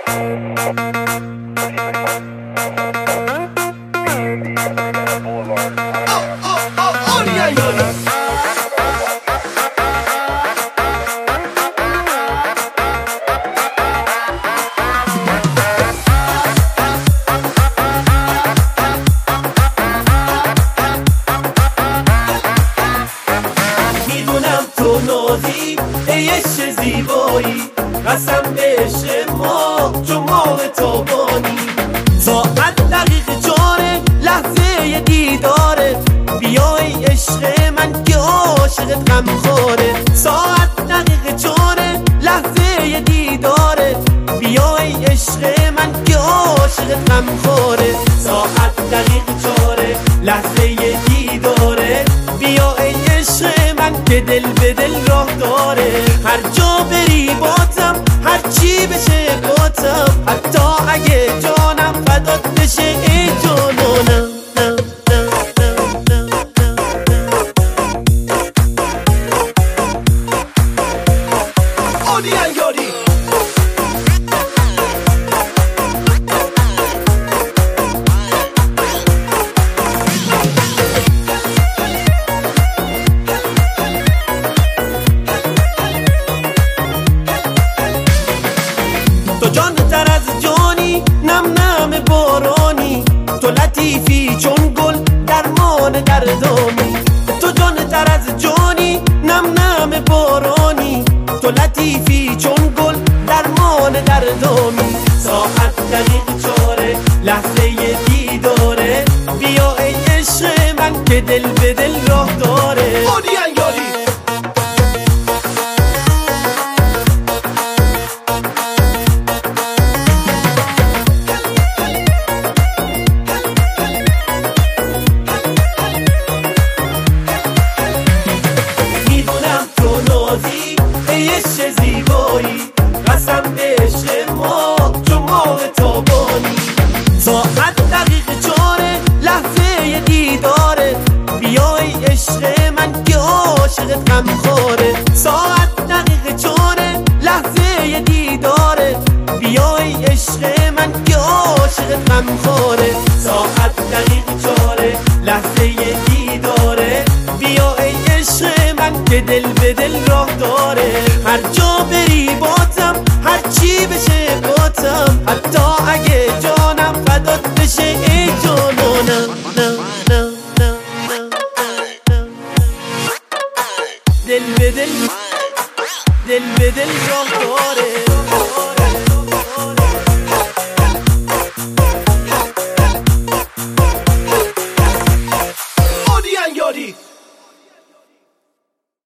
ای عشق زیبایی قسم به عشق ما چون ماه تابانی ساعت دقیقه 4 لحظه دیداره بیا ای عشق من که عاشقت غمخواره ساعت دقیقه 4 لحظه دیداره بیا ای عشق من که عاشقت غمخواره ساعت دقیقه 4 لحظه دیداره بیا ای عشق من که دل به دل راه داره هر جا بری باتم هر چی بشه باتم حتی اگه جانم فدات بشه ای جانانم تو جان تر از جانی نم نم بارانی تو لطیفی چون گل درمان دردامی تو جان تر از جانی نم نم بارانی تو لطیفی چون گل درمان دردامی ساعت دقیقه 4 لحظه دیداره بیا ای عشق من که دل به دل راه داره ای عشق زیبایی قسم به عشق ما چون ماه تابانی ساعت دقیقه 4 لحظه دیداره بیا ای عشق من که عاشقت غمخواره ساعت دقیقه 4 لحظه دیداره بیا ای عشق من که عاشقت غمخواره ساعت دقیقه 4 لحظه دیداره بیا ای عشق من که دل به دل راه داره هر جا بری باتم